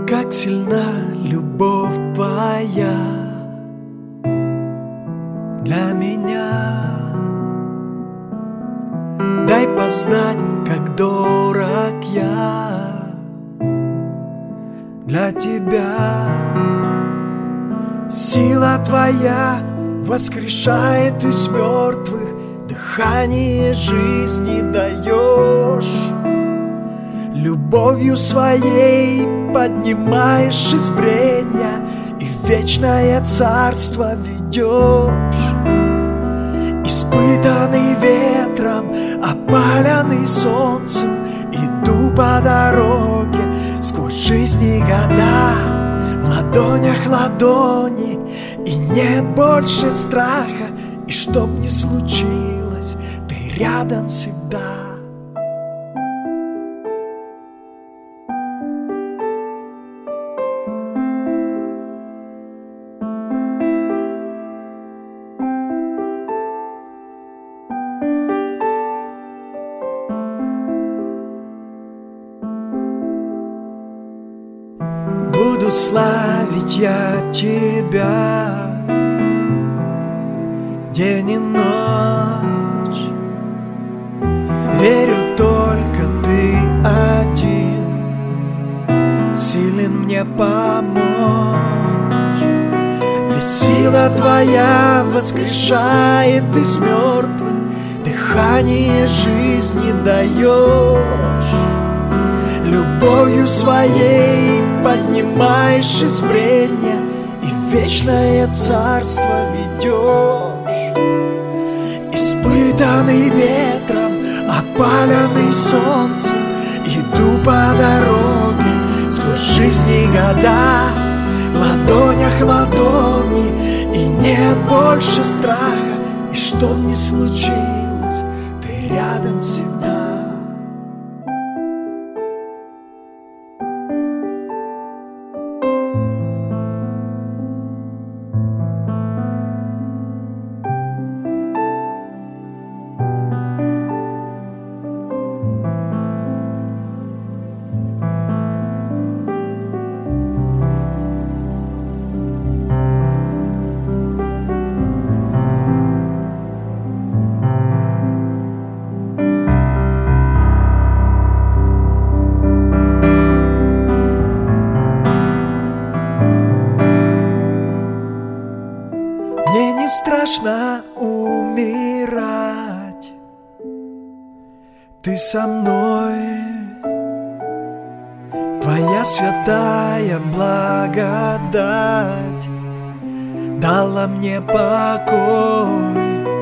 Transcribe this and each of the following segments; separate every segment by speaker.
Speaker 1: Как сильна любовь твоя для меня. Дай познать, как дорог я для тебя. Сила твоя воскрешает из мертвых, дыхание жизни даешь. Любовью своей поднимаешь из бренья и в вечное царство ведешь. Испытанный ветром, опаленный солнцем, иду по дороге сквозь жизни года. В ладонях ладони, и нет больше страха. И чтоб ни случилось, ты рядом всегда. Буду славить я тебя день и ночь. Верю, только ты один силен мне помочь. Ведь сила твоя воскрешает из мертвых, дыхание жизни даешь. Любовью своей поднимаешь из бренья и в вечное царство ведешь. Испытанный ветром, опаленный солнцем, иду по дороге сквозь жизни года. В ладонях ладони, и нет больше страха. И что ни случилось, ты рядом всегда. Мне не страшно умирать, ты со мной. Твоя святая благодать дала мне покой.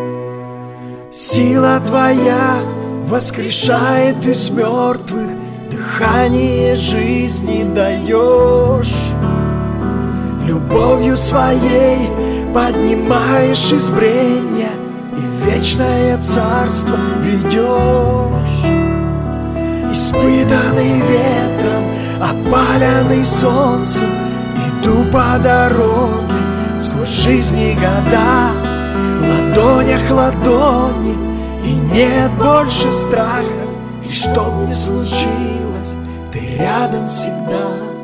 Speaker 1: Сила твоя воскрешает из мертвых, дыхание жизни даешь. Любовью своей поднимаешь из бренья и в вечное царство ведешь. Испытанный ветром, опаленный солнцем, иду по дороге сквозь жизни года. В ладонях ладони, и нет больше страха. И чтоб ни случилось, ты рядом всегда.